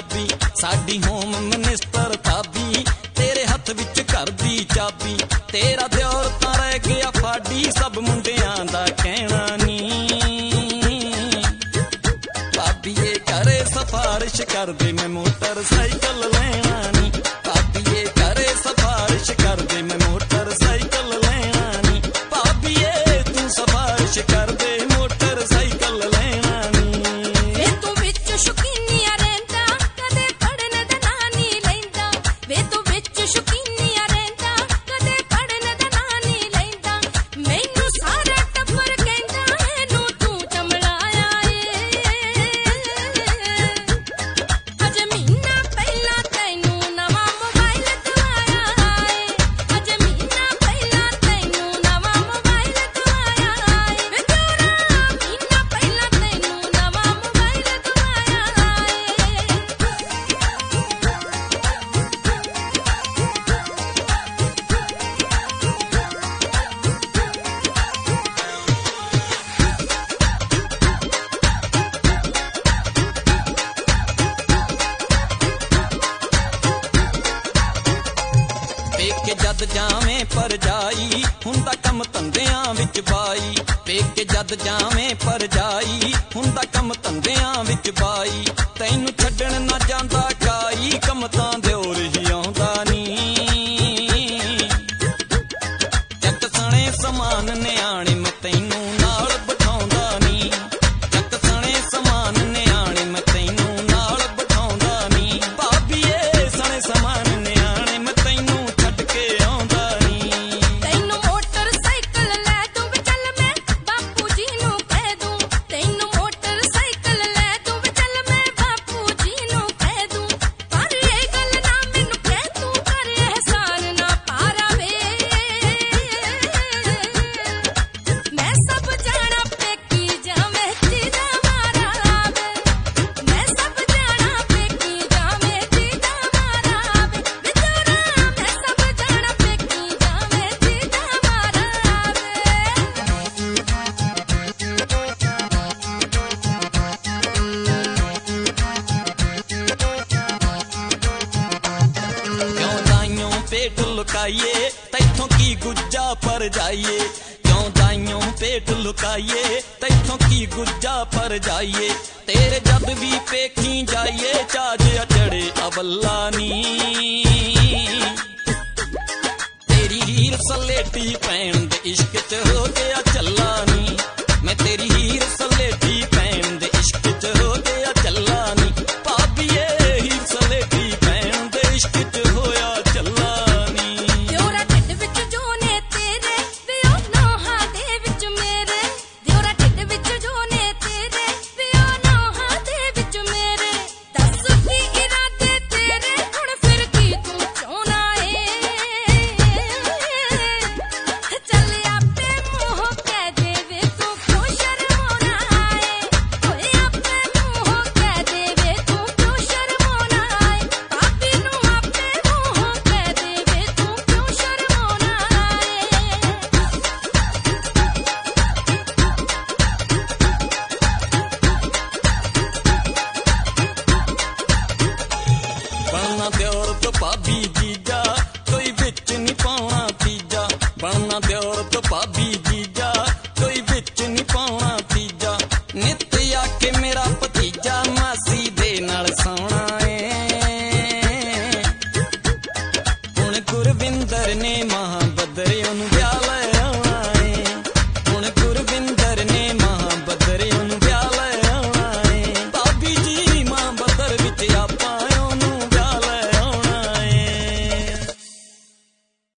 ਪੰਜਾਬੀ ਸਾਡੀ home minister ਭਾਬੀ ਤੇਰੇ ਹੱਥ ਵਿੱਚ ਘਰ ਦੀ ਚਾਬੀ ਤੇਰਾ ਦਿਓਰ ਤਾਂ ਰਹਿ ਗਿਆ ਫਾਡੀ ਸਭ ਮੁੰਡਿਆਂ ਦਾ ਕਹਿਣਾ ਨੀ ਭਾਬੀਏ ਕਰੇ ਸਿਫਾਰਿਸ਼ ਕਰਦੇ ਮੈਂ ਮੋਟਰਸਾਈਕਲ ਲੈਣਾ ਨੀ ਭਾਬੀਏ ਕਰੇ ਸਿਫਾਰਿਸ਼ ਕਰਦੇ ਮੈਂ ਮੋਟਰਸਾਈਕਲ ਲੈਣਾ ਨੀ ਭਾਬੀਏ ਤੂੰ ਸਿਫਾਰਿਸ਼ ਕਰਦੇ ਮੋਟਰਸਾਈਕਲ ਲੈਣਾ ਨੀ ਵੇ ਤੂੰ ਵਿੱਚ ਸ਼ੁਕੀਨੀਆਂ ਰਹਿੰਦਾ ਕਦੇ ਪੜਨ ਦਾ ਨਾਂ ਨਹੀਂ ਲੈਂਦਾ ਵੇ ਤੂੰ ਵਿੱਚ ਸ਼ੁਕੀਨੀਆਂ ਰਹਿੰਦਾ ਕਦੇ ਪੜਨ ਦਾ ਨਾਂ ਨਹੀਂ ਲੈਂਦਾ ਮੈਨੂੰ ਸਾਰਾ ਟੱਬਰ ਕਹਿੰਦਾ ਇਹਨੂੰ ਤੂੰ ਚਮਲਾਇਆ ਏ ਅਜੇ ਮਹੀਨਾ ਪਹਿਲਾਂ ਤੈਨੂੰ ਨਵਾਂ ਮੋਬਾਈਲ ਦਵਾਇਆ ਏ ਅਜੇ ਮਹੀਨਾ ਪਹਿਲਾਂ ਤੈਨੂੰ ਨਵਾਂ ਮੋਬਾਈਲ ਦਵਾਇਆ ਏ ਵੇ ਤੇਰਾ ਮਹੀਨਾ ਪਹਿਲਾਂ ਤੈਨੂੰ ਨਵਾਂ ਮੋਬਾਈਲ ਦਵਾਇਆ ਪੇਕੇ ਜਦ ਜਾਵੇਂ ਪਰਜਾਈ ਹੁੰਦਾ ਕੰਮ ਧੰਦਿਆਂ ਵਿੱਚ ਬਾਈ ਪੇਕੇ ਜਦ ਜਾਵੇਂ ਪਰਜਾਈ ਹੁੰਦਾ ਕੰਮ ਧੰਦਿਆਂ ਵਿੱਚ ਬਾਈ ਤੈਨੂੰ ਛੱਡਣ ਨਾ ਜਾਂਦਾ ਕਾਈ ਕੰਮ ਤਾਂ ਦਿਓਰ ਹੀ ਆਉਂਦਾ ਨੀ ਜੱਟ ਸਣੇ ਸਮਾਨ ਨਿਆਣੇ ਮੈਂ ਤੈਨੂੰ ਨਾਲ ਬਿਠਾਉਂਦਾ ਨੀ ਜੱਟ ਸਣੇ ਸਮਾਨ ਨਿਆਣੇ ਮੈਂ ਤੈਨੂੰ ਨਾਲ ਬਿਠਾਉਂਦਾ ਨੀ ਭਾਬੀਏ ਸਣੇ ਸਮਾਨ ਨਿਆਣੇ ਮੈਂ ਤੈਨੂੰ ਛੱਡ ਕੇ ਆਉਂਦਾ ਨੀ ਤੈਨੂੰ ਮੋਟਰਸਾਈਕਲ ਲੈ ਦੂੰ ਵੇ ਚੱਲ ਮੈਂ ਬਾਪੂ ਜੀ ਨੂੰ ਕਹਿ ਦੂੰ ਤੈਨੂੰ ਮੋਟਰਸਾਈਕਲ ਲੈ ਦੂੰ ਵੇ ਚੱਲ ਮੈਂ ਬਾਪੂ ਜੀ ਨੂੰ ਕਹਿ ਦੂੰ ਪਰ ਇਹ ਗੱਲ ਨਾ ਮੈਨੂੰ ਕਹਿ ਤੂੰ ਕਰ ਅਹਿਸਾਨ ਨਾ ਪਾਰਾ ਵੇ ਮੈਂ ਸਭ ਜਾਣਾ ਪੇਕੀ ਜਾਵੇਂ ਜੀਦਾ ਮਾਰਾ ਵੇ ਮੈਂ ਸਭ ਜਾਣਾ ਪੇਕੀ ਜਾਵੇਂ ਜੀਦਾ ਮਾਰਾ ਵੇ ਵੇ ਤੇਰਾ ਮੈਂ ਸਭ ਜਾਣਾ ਪੇਕੀ ਜਾਵੇਂ ਜੀਦਾ ਮਾਰਾ ਕਿਉਂ ਦਾਈਓਂ ਪੇਟ ਲੁਕਾਈਏ ਤੈਥੋਂ ਕੀ ਗੁੱਜਾ ਪਰ ਜਾਈਏ ਕਿਉਂ ਦਾਈਓਂ ਪੇਟ ਲੁਕਾਈਏ ਤੈਥੋਂ ਕੀ ਗੁੱਜਾ ਪਰ ਜਾਈਏ ਤੇਰੇ ਜਦ ਵੀ ਪੇਖੀ ਜਾਈਏ ਚਾਜ ਅਚੜੇ ਅਵੱਲਾ ਨੀ ਤੇਰੀ ਹੀਰ ਸਲੇਟੀ ਭੈਣ ਦੇ ਇਸ਼ਕ ਚ ਹੋ ਗਿਆ ਚੱਲਾ ਨੀ ਮੈਂ ਤੇਰੀ ਹੀਰ ਸਲੇਟੀ ਭੈਣ ਦੇ ਇਸ਼ਕ ਚ ਹੋ ਗਿਆ ਚੱਲਾ ਨੀ ਭਾਬੀਏ ਹੀਰ ਸਲੇਟੀ ਭੈਣ ਦੇ ਇਸ਼ਕ ਚ ਹੋਇਆ ਚੱਲਾ ਨੀ ਦਿਓਰਾ ਢਿੱਡ ਵਿੱਚ ਜੋ ਨੇ ਤੇਰੇ ਵੇ ਉਹ ਨੋਹਾਂ ਦੇ ਵਿੱਚ ਮੇਰੇ ਦਿਓਰਾ ਢਿੱਡ ਵਿੱਚ ਜੋ ਨੇ ਤੇਰੇ ਵੇ ਉਹ ਨੋਹਾਂ ਦੇ ਵਿੱਚ ਮੇਰੇ ਦੱਸ ਕੀ ਇਰਾਦੇ ਤੇਰੇ ਹੁਣ ਫਿਰ ਕੀ ਤੂੰ ਚਾਹੁੰਦਾ ਏ ਚੱਲ ਆਪੇ ਮੂੰਹ ਕਹਿ ਦੇ ਵੇ ਤੂੰ ਕਿਉਂ ਸ਼ਰਮਾਉਣਾ ਏ ਓਏ ਆਪੇ ਮੂੰਹ ਕਹਿ ਦੇ ਵੇ ਤੂੰ ਕਿਉਂ ਸ਼ਰਮਾਉਣਾ ਏ ਭਾਬੀ ਨੂੰ ਆਪੇ ਮੂੰਹ ਕਹਿ ਦੇ ਵੇ ਤੂੰ ਕਿਉਂ ਸ਼ਰਮਾਉਣਾ ਬਣਨਾ ਦਿਓਰ ਤੋਂ ਭਾਬੀ ਜੀਜਾ ਕੋਈ ਵਿੱਚ ਨਹੀਂ ਪਾਉਣਾ ਤੀਜਾ ਬਣਨਾ ਦਿਓਰ